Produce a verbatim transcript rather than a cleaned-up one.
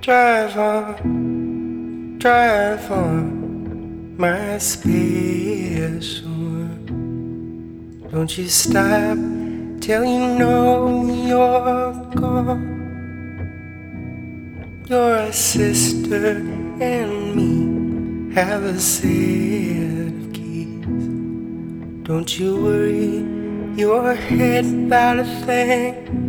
Drive on, drive on, my special one. Don't you stop till you know you're gone. Your sister and me have a set of keys. Don't you worry your head about a thing.